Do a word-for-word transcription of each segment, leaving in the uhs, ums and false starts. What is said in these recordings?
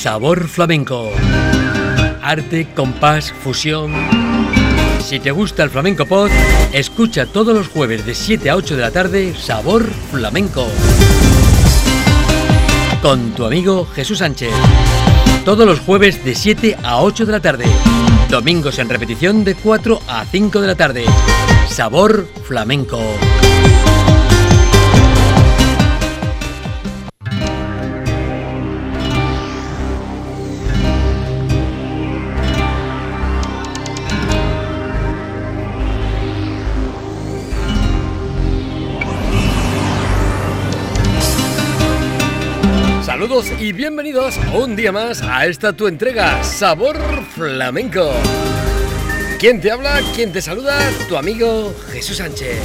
Sabor Flamenco. Arte, compás, fusión. Si te gusta el Flamenco Pod, escucha todos los jueves de siete a ocho de la tarde Sabor Flamenco. Con tu amigo Jesús Sánchez. Todos los jueves de siete a ocho de la tarde. Domingos en repetición de cuatro a cinco de la tarde. Sabor Flamenco. Saludos y bienvenidos un día más a esta tu entrega, Sabor Flamenco. ¿Quién te habla? ¿Quién te saluda? Tu amigo Jesús Sánchez.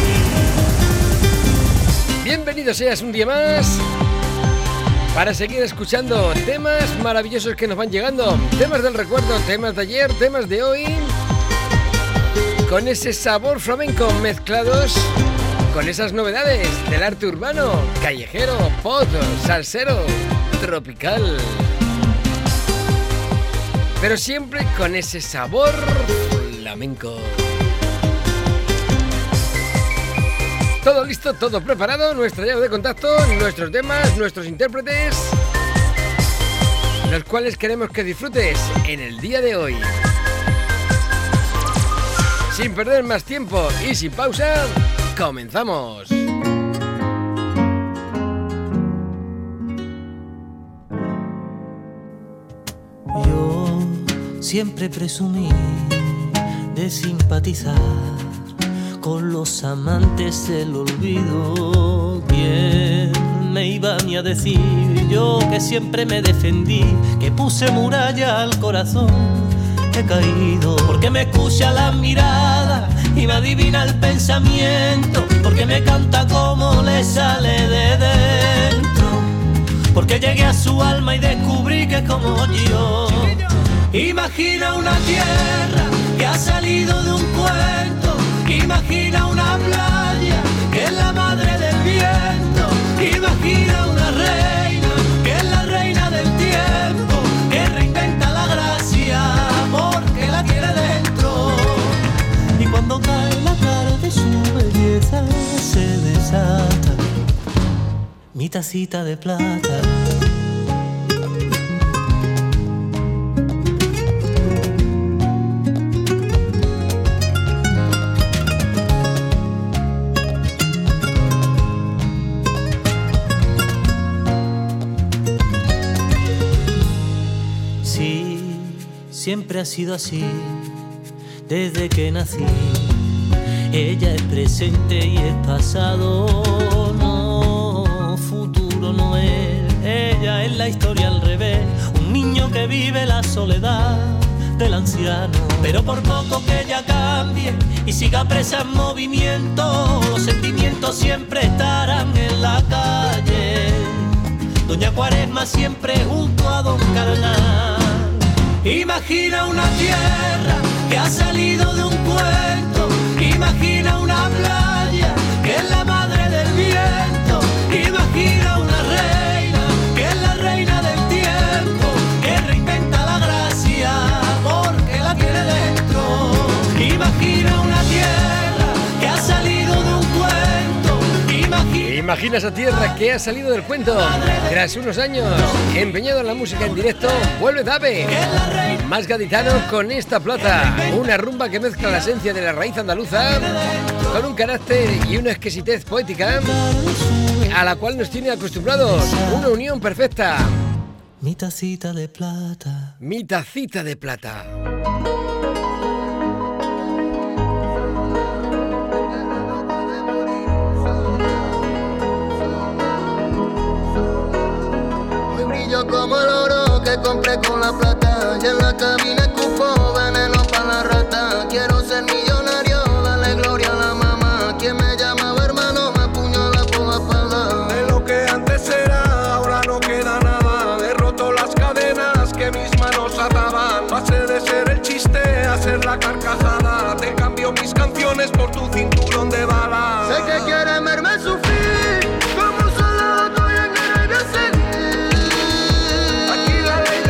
Bienvenido seas un día más para seguir escuchando temas maravillosos que nos van llegando. Temas del recuerdo, temas de ayer, temas de hoy. Con ese sabor flamenco mezclados con esas novedades del arte urbano, callejero, pop, salsero, tropical. Pero siempre con ese sabor flamenco. Todo listo, todo preparado, nuestra llave de contacto, nuestros temas, nuestros intérpretes, los cuales queremos que disfrutes en el día de hoy. Sin perder más tiempo y sin pausa, ¡comenzamos! Yo siempre presumí de simpatizar con los amantes del olvido. ¿Quién me iba ni a decir? Yo que siempre me defendí, que puse muralla al corazón, he caído. Porque me escucha la mirada y me adivina el pensamiento, porque me canta como le sale de dentro, porque llegué a su alma y descubrí que es como yo. Imagina una tierra que ha salido de un cuento, imagina una playa que es la madre del viento, imagina una reina que es la reina del tiempo, que reinventa la gracia porque la quiere dentro. Y cuando cae la tarde su belleza se desata, mi tacita de plata. Sí, siempre ha sido así. Desde que nací, ella es presente y es pasado, no, futuro no es. Ella es la historia al revés, un niño que vive la soledad del anciano. Pero por poco que ella cambie y siga presa en movimiento, los sentimientos siempre estarán en la calle. Doña Cuaresma siempre junto a Don Carnal. Imagina una tierra que ha salido de un cuento, imagina una playa que es la madre del viento, imagina una reina que es la reina del tiempo, que reinventa la gracia porque la quiere dentro. Imagina una tierra que ha salido de un cuento, imagina... Imagina esa tierra que ha salido del cuento. Tras unos años empeñado en la música en directo, vuelve Dave, más gaditano con esta plata. Una rumba que mezcla la esencia de la raíz andaluza con un carácter y una exquisitez poética a la cual nos tiene acostumbrados. Una unión perfecta. Mi tacita de plata. Mi tacita de plata. Como el oro que compré con la plata, y en la cabina escupo veneno para la rata. Quiero ser millonario, dale gloria a la mamá. Quien me llamaba hermano me apuñala por la espalda. De lo que antes era, ahora no queda nada. He roto las cadenas que mis manos ataban. Pasé de ser el chiste a ser la carcajada. Te cambio mis canciones por tu cinturón de balas. Sé que quieres verme sufrir, como un soldado estoy en guerra y voy a seguir. Aquí dale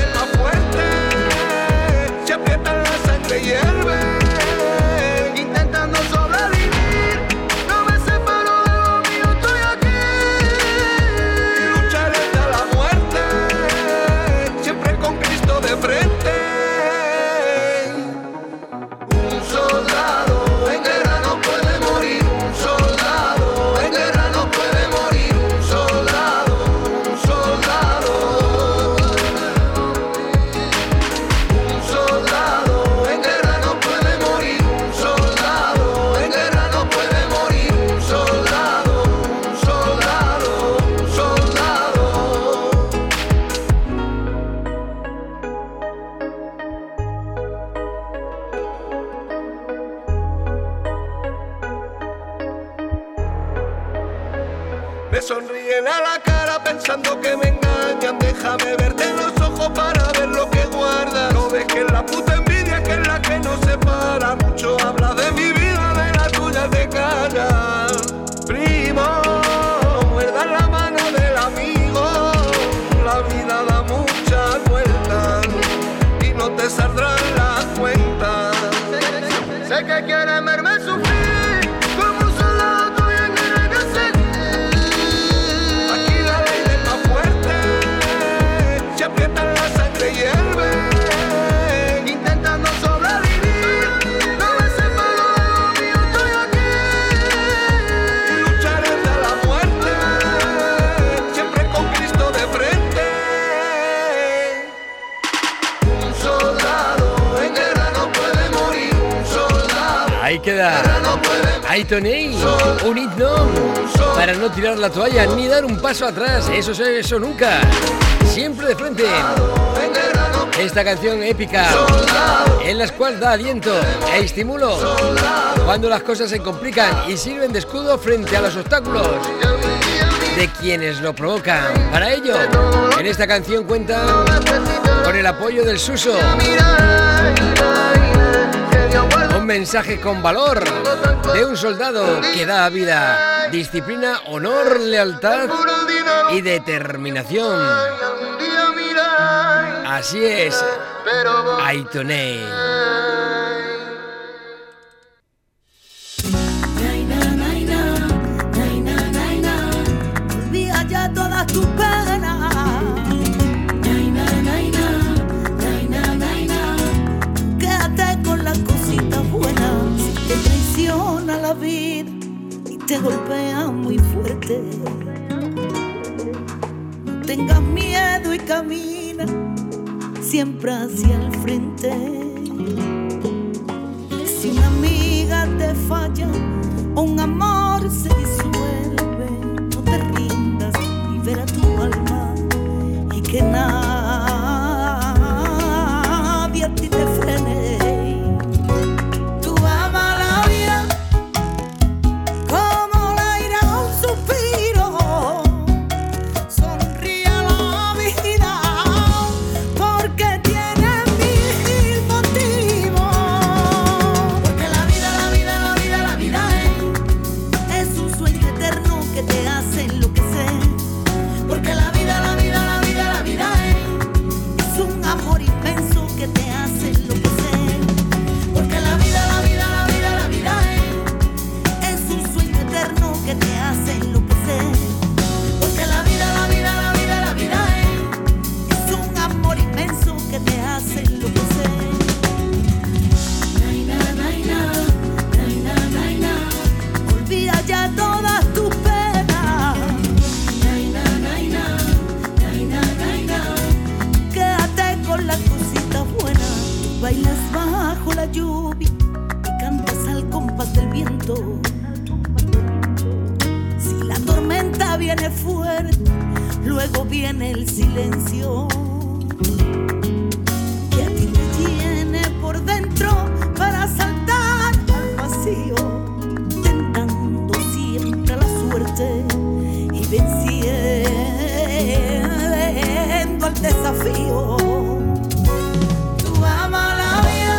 Déjame verte en los ojos para ver lo que guardas. No dejes la puta envidia que es la que nos separa. Mucho habla de mi vida, de la tuya te calla. Primo, muerda la mano del amigo. La vida da muchas vueltas y no te saldrán las cuentas. Sé, sé que quieres verme sufrir como un soldado tuyo en guerra que seguir. Aquí la ley es más fuerte, se aprietan la sangre y hierve. Intentando sobrevivir, no me separo de lo mío, estoy aquí. Lucharé hasta la muerte, siempre con Cristo de frente. Un soldado en guerra no puede morir, un soldado. Ahí queda Aitonei, un himno para no tirar la toalla ni dar un paso atrás. Eso, eso nunca. Siempre de frente. Esta canción épica en la cual da aliento e estímulo cuando las cosas se complican y sirven de escudo frente a los obstáculos de quienes lo provocan. Para ello, en esta canción cuenta con el apoyo del Suso. Un mensaje con valor de un soldado que da vida, disciplina, honor, lealtad y determinación. Así es, Aitonei. Olvida ya todas tus penas. Quédate con las cositas buenas. Si te traiciona la vida y te golpea muy fuerte, no tengas miedo y camina siempre hacia el frente. Si una amiga te falla o un amor se disuelve, no te rindas, libera tu alma y que nadie a ti te frene. Tú ama la vida como el aire a un suspiro. Sonríe a la vida porque tienes mil motivos. Porque la vida, la vida, la vida, la vida es, es un sueño eterno que te hace enloquecer. Porque la vida, la vida, la vida, la vida es, es un amor inmenso que te hace enloquecer. Porque la vida, la vida, la vida, la vida es, es un sueño eterno que te hace enloquecer. Porque la vida, la vida, la vida, la vida es, es un amor inmenso que te hace enloquecer. Naina, naina, naina, naina, olvida ya todas tus penas. Naina, naina, naina, naina, quédate con las cositas buenas. Tú bailas bajo la lluvia y cantas al compás del viento. Si la tormenta viene fuerte, luego viene el silencio. Que a ti te llene por dentro para saltar al vacío, tentando siempre la suerte y venciendo al desafío. Tú ama la vida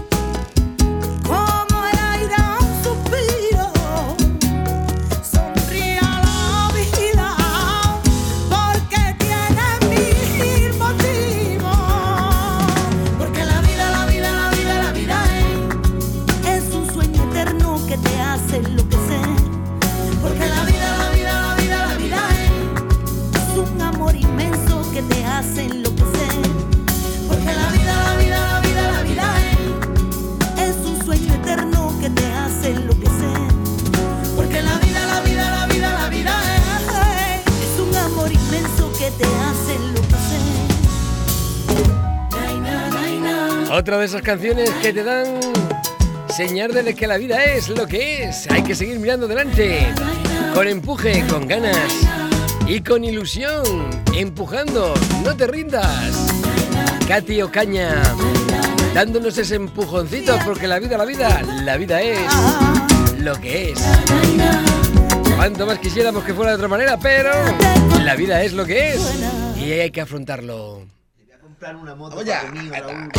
como el aire a un suspiro. Sonríe a la vida porque tienes mil motivos. Porque la vida, la vida, la vida, la vida es, es un sueño eterno que te hace enloquecer. Porque la vida, la vida, la vida, la vida es, es un amor inmenso que te hace enloquecer. Porque la vida, la vida, la vida, la vida es, es un sueño eterno que te hace enloquecer. Porque la vida, la vida, la vida, la vida es, es un amor inmenso que te hace enloquecer. Naina, naina. Otra de esas canciones que te dan señal de que la vida es lo que es. Hay que seguir mirando adelante, con empuje, con ganas y con ilusión, empujando, no te rindas. Katy Ocaña, dándonos ese empujoncito, porque la vida, la vida, la vida es lo que es. Cuanto más quisiéramos que fuera de otra manera, pero la vida es lo que es y hay que afrontarlo. Le voy a comprar una moto Oye, para mí, Raúl.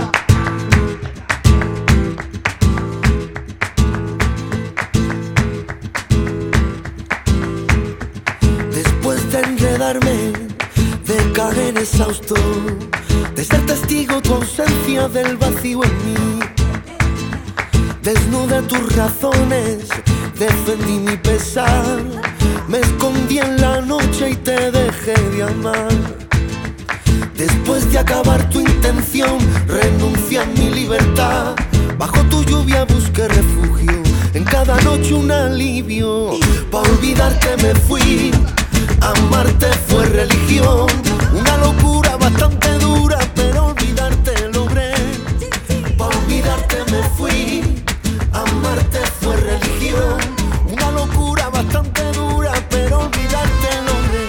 Después de enredarme, de caer exhausto, de ser testigo tu ausencia del vacío en mí, desnudé tus razones, defendí mi pesar, me escondí en la noche y te dejé de amar. Después de acabar tu intención, renuncié a mi libertad, bajo tu lluvia busqué refugio, en cada noche un alivio. Pa' olvidarte me fui, amarte fue religión, una locura bastante dura, pero olvidarte logré. Pa' olvidarte me fui, amarte fue religión, una locura bastante dura, pero olvidarte logré.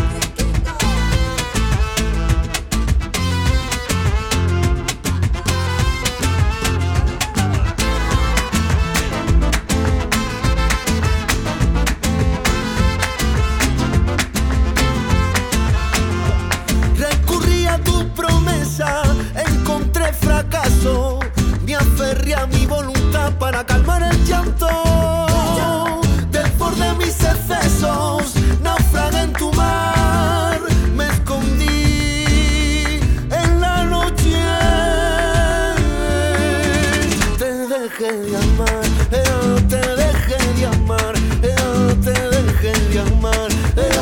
Recurrí a tu promesa, encontré fracaso, me aferré a mi voluntad para calmar el llanto. Desbordé mis excesos, naufragué en tu mar, me escondí en la noche. Te dejé de amar, eh, te dejé de amar, eh, te dejé de amar, eh,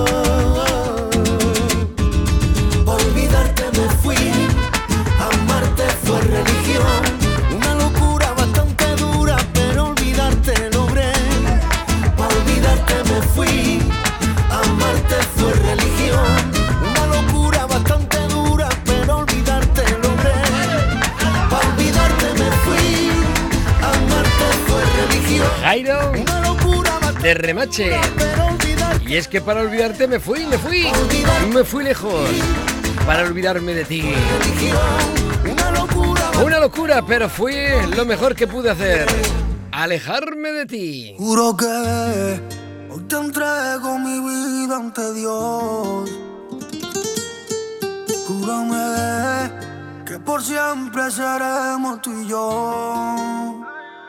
pa' olvidarte me fui, amarte fue religión, una locura bastante dura, pero olvidarte logré. Pa' olvidarte me fui, amarte fue religión, una locura bastante dura, pero olvidarte logré. Pa' olvidarte me fui, amarte fue religión, Jairo una locura bastante de Remache. dura, pero olvidarte. Y es que para olvidarte me fui, me fui, me fui lejos. Para olvidarme de ti. Una locura. Una locura, pero fue lo mejor que pude hacer. Alejarme de ti. Juro que hoy te entrego mi vida ante Dios. Júrame que por siempre seremos tú y yo.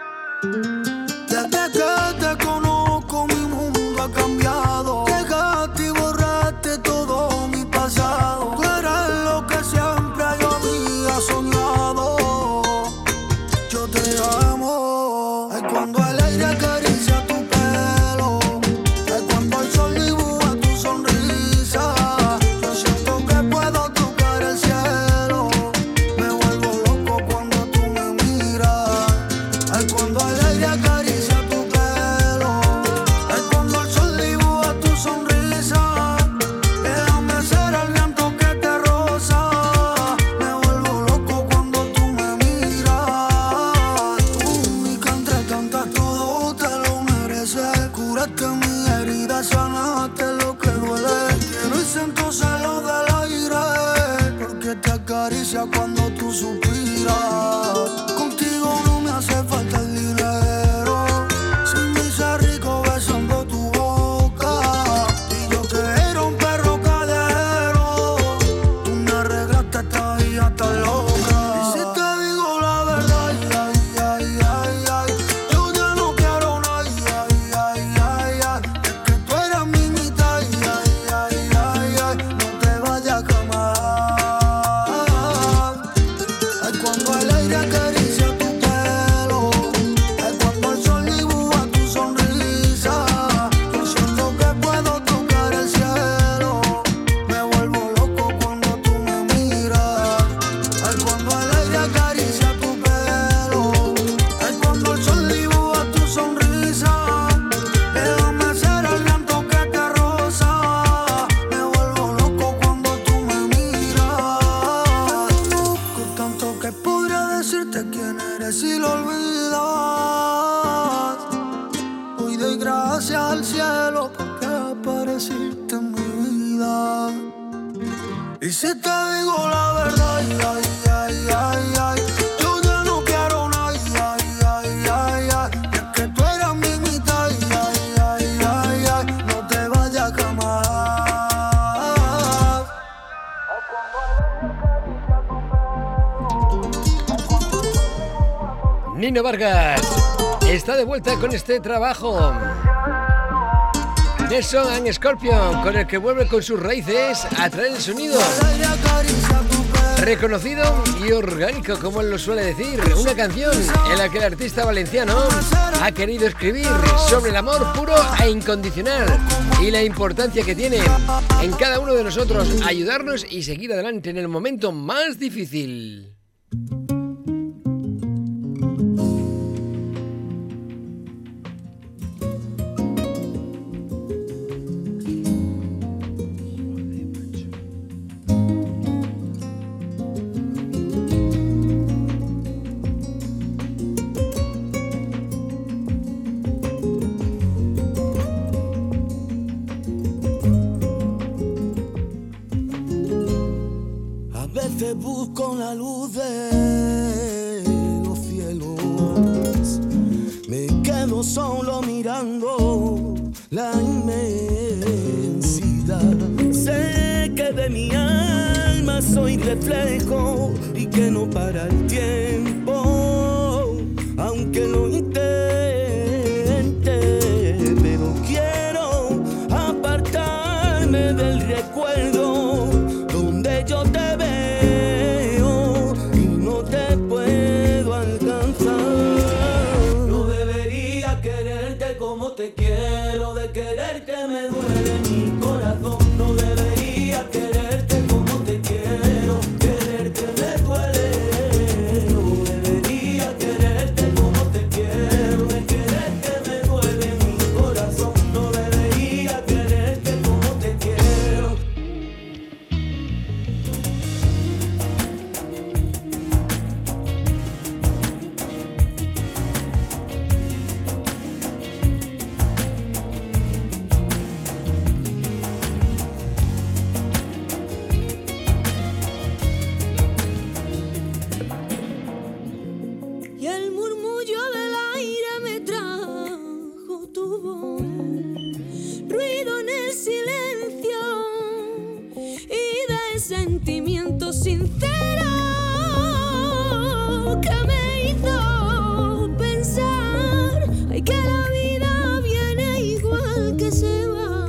Desde que te conozco mi mundo ha cambiado. Dejaste y borraste todo mi pasado. Tú eres lo que siempre yo había soñado. Yo te amo. Es cuando el aire acaricia tu pelo. Es cuando el sol dibuja tu sonrisa. Yo siento que puedo tocar el cielo. Me vuelvo loco cuando tú me miras. Es cuando el aire acaricia tu pelo. Es cuando el sol dibuja tu sonrisa. Déjame ser el viento que te roza. Me vuelvo loco cuando tú me miras. Única entre tantas, todo te lo mereces. Curaste mi herida, sanaste lo que duele. Quiero y siento celos del aire, porque te acaricia cuando tú suspiras. Contigo no me hace falta el dinero. Sin mí ser rico besando tu boca. Y yo que era un perro callejero, tú me arreglaste esta vida tan loca. Y si te digo la verdad, ay, ay, ay, ay, ay, yo ya no quiero nada, ay, ay, ay, ay, ay. Es que tú eres mi mitad, ay, ay, ay, ay, ay, no te vayas jamás. Es cuando el aire acaricia tu pelo. Es cuando el sol dibuja tu sonrisa. Yo siento que puedo tocar el cielo. Me vuelvo loco cuando tú me miras. Es cuando el aire acaricia tu pelo. Es cuando el sol dibuja tu sonrisa. Déjame ser el viento que te roza. Me vuelvo loco cuando tú me miras. Con tanto que podría decirte quién eres si lo olvidas. Hoy doy gracias al cielo porque apareciste en mi vida. Y si te digo la verdad, ay, ay, ay, ay, ay, yo ya no quiero nada, ay, ay, ay, ay, ay. Es que tú eras mi mitad, ay, ay, ay, ay. Nino Vargas está de vuelta con este trabajo. Nelson and Scorpion, con el que vuelve con sus raíces a traer el sonido reconocido y orgánico, como él lo suele decir. Una canción en la que el artista valenciano ha querido escribir sobre el amor puro e incondicional y la importancia que tiene en cada uno de nosotros ayudarnos y seguir adelante en el momento más difícil. Busco la luz de los cielos, me quedo solo mirando la inmensidad. Sé que de mi alma soy reflejo y que no para el tiempo, aunque lo intente, pero quiero apartarme del recuerdo donde yo te veo. Te quiero, de quererte me duele mi corazón. No debería quererte como te quiero, quererte me duele. No debería quererte como te quiero, de quererte me duele mi corazón. No debería quererte como te quiero. Sentimiento sincero que me hizo pensar, ay, que la vida viene igual que se va.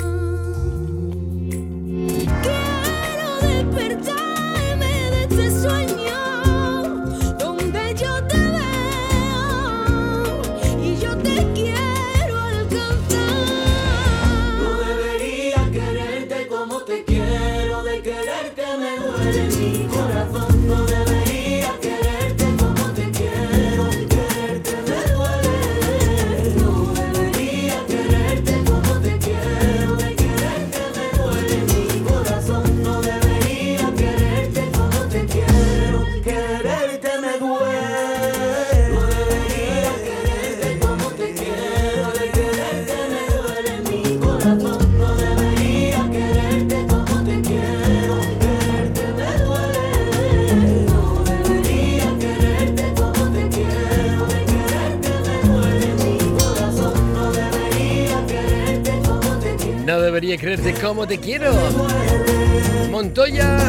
Quiero despertarme de este sueño donde yo te veo y yo te quiero alcanzar. No debería quererte como te quiero, de quererte me duele mi corazón. No debería quererte como te quiero, quererte me duele. No debería quererte como te quiero, de quererte me duele mi corazón. No debería quererte como te quiero, quererte me duele. No debería quererte como te quiero, de quererte me duele mi corazón. No debería quererte como te quiero, quererte me duele. No debería quererte como te quiero, de quererte me duele mi corazón. No debería quererte como te quiero. No debería creerte como te quiero. Montoya,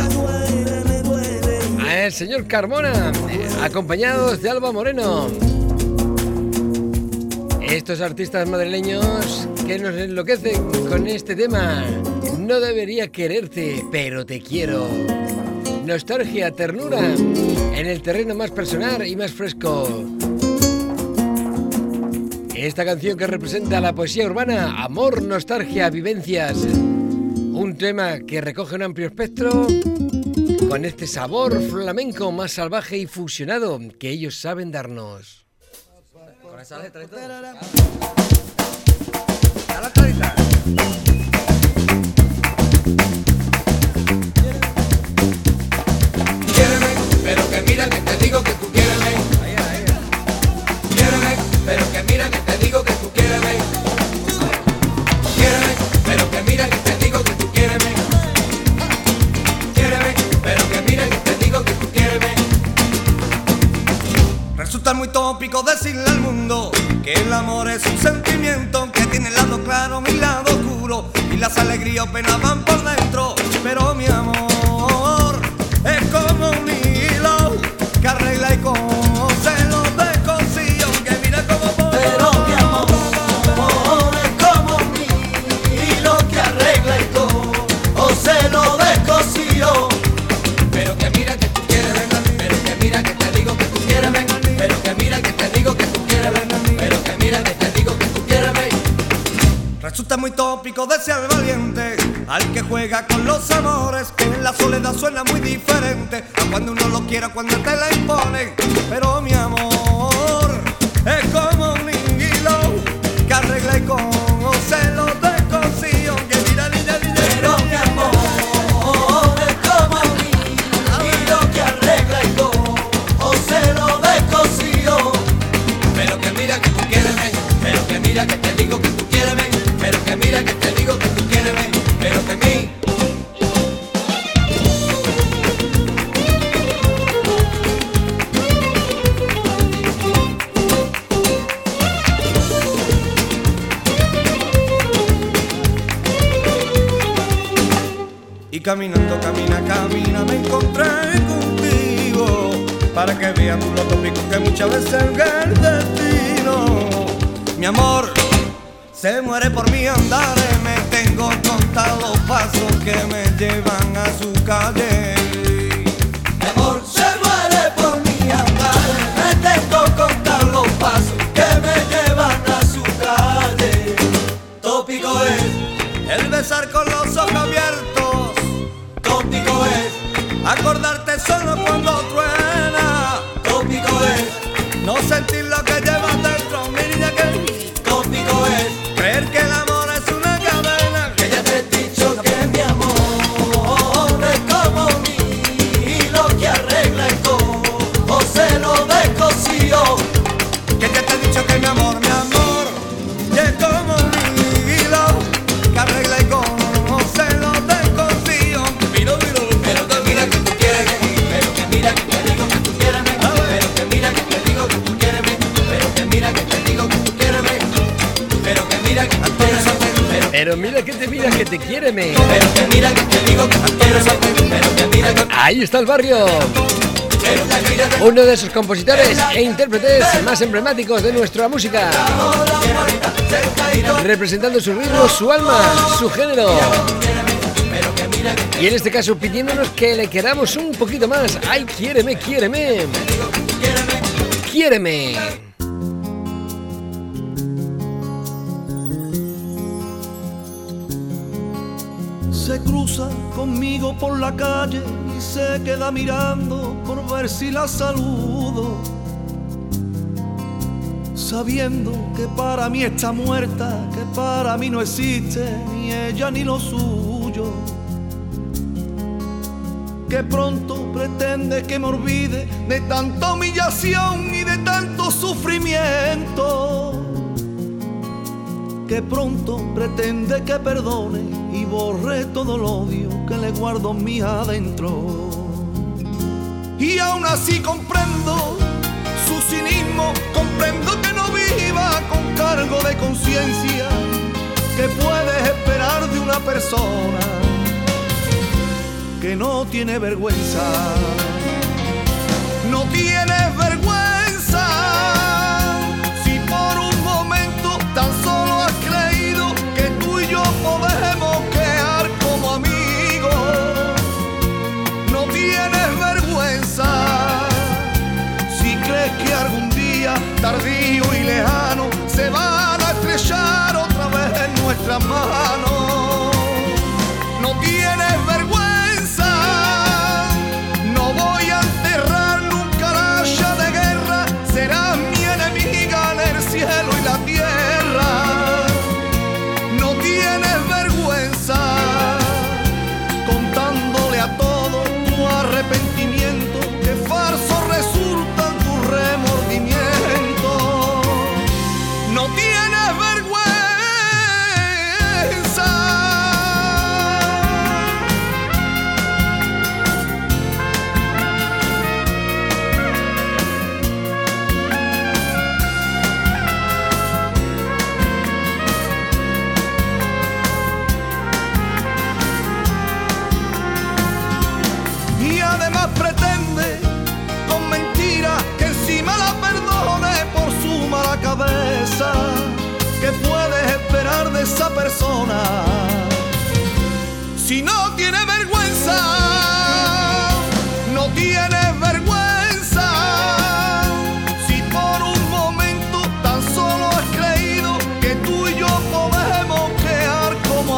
a el señor Carmona, eh, acompañados de Alba Moreno. Estos artistas madrileños que nos enloquecen con este tema. No debería quererte, pero te quiero. Nostalgia, ternura, en el terreno más personal y más fresco. Esta canción que representa la poesía urbana, amor, nostalgia, vivencias. Un tema que recoge un amplio espectro con este sabor flamenco más salvaje y fusionado que ellos saben darnos. Con esa letra y todo. A la clarita. Quiéreme, pero que mira que te digo que tú quiéreme. Quiéreme, pero que mira que te digo que tú quiéreme. Quiéreme, pero que mira que te digo que tú quiéreme. Quiéreme, pero que mira que te digo que tú quiéreme. Resulta muy tópico decirle al mundo que el amor es un sentimiento que tiene el lado claro, mi lado oscuro, y las alegrías o penas van por dentro. Pero mi amor es como un hilo que arregla y cose los descosidos. tópico de ser valiente, al que juega con los amores, que en la soledad suena muy diferente a cuando uno lo quiere, cuando te la impone. Pero mi amor es como un hilo que arregla y con celos de cosío, que mira, mira, mira. Pero mi amor es como un hilo que arregla y con celos de cosío. Pero que mira que tú quieres ver, pero que mira que te digo que tú quieres ver, pero que mira que te digo que tú quieres ver, pero que mí. Y caminando, camina, camina, me encontré contigo, para que veas tú lo tópico que muchas veces el destino. Mi amor se muere por mi andar, me tengo contados los pasos que me llevan a su calle. Mi amor se muere por mi andar, me tengo contar los pasos que me llevan a su calle. Tópico es el besar con los ojos abiertos, tópico es acordarte solo cuando truena, tópico es no sentir lo que llevas dentro, mi niña, que tópico es creer que el amor es una cadena, que ya te he dicho que mi amor es como un hilo que arregla y con celo de cosío. que ya te he dicho que mi amor, mi amor, es como un hilo que arregla y con celos de cosío. Miro, miro, Pero que mira que tú quieres ver, pero que mira que te digo que tú quieres ver, pero que mira que te digo que tú quieres ver, pero que mira que te digo que tú quieres ver, pero que mira que tú quieres ver, pero Pero mira que te mira que te quiere me. pero que mira que te digo que tú quieres ver, pero que mira que Ahí está el barrio. pero que mira que Uno de esos compositores e intérpretes más emblemáticos de nuestra música, representando su ritmo, su alma, su género. Y en este caso pidiéndonos que le queramos un poquito más. ¡Ay, quiéreme, quiéreme! ¡Quiéreme! se cruza conmigo por la calle y se queda mirando por ver si la saludo, sabiendo que para mí está muerta, que para mí no existe ni ella ni lo suyo, que pronto pretende que me olvide de tanta humillación y de tanto sufrimiento, que pronto pretende que perdone y borre todo el odio que le guardo en mí adentro. Y aún así comprendo su cinismo, comprendo que no viva con cargo de conciencia, que puedes esperar de una persona que no tiene vergüenza. No tienes vergüenza si por un momento tan solo has creído que tú y yo podemos quedar como amigos. No tienes vergüenza si crees que algún día tardío y lejano se van a estrellar otra vez en nuestras manos. No tienes vergüenza, no voy a enterrar nunca la hacha de guerra, serás mi enemiga en el cielo y la tierra. No tienes vergüenza, contándole a todo tu arrepentimiento, que falso resultan tus remordimientos. No tienes vergüenza. Y además pretende con mentiras que encima la perdone por su mala cabeza. ¿Qué puedes esperar de esa persona si no tiene vergüenza? No tienes vergüenza si por un momento tan solo has creído que tú y yo podemos quedar como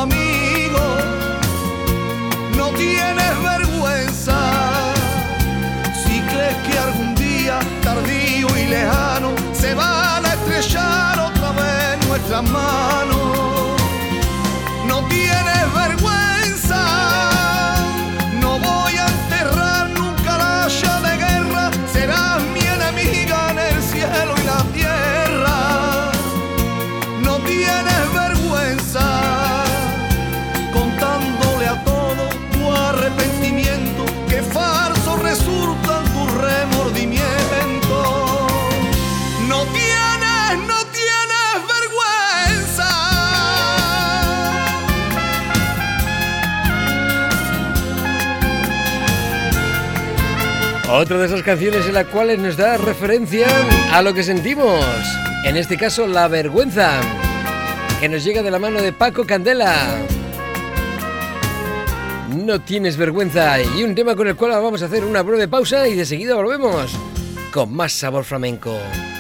Otra de esas canciones en las cuales nos da referencia a lo que sentimos. En este caso, la vergüenza, que nos llega de la mano de Paco Candela. No tienes vergüenza. Y un tema con el cual vamos a hacer una breve pausa y de seguida volvemos con más sabor flamenco.